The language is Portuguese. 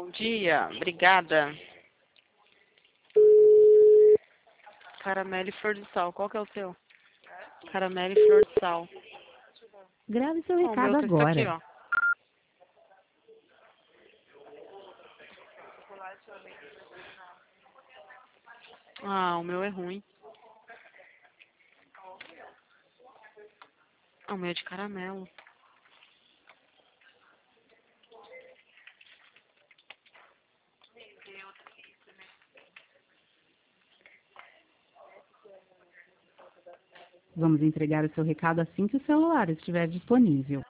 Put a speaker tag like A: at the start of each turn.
A: Bom dia, obrigada. Caramelo e flor de sal, qual que é o seu? Caramelo e flor de sal.
B: Grave seu
A: Ó, o meu
B: recado
A: texto aqui,
B: agora.
A: ó. Ah, o meu é ruim. Ah, o meu é de caramelo.
B: Vamos entregar o seu recado assim que o celular estiver disponível.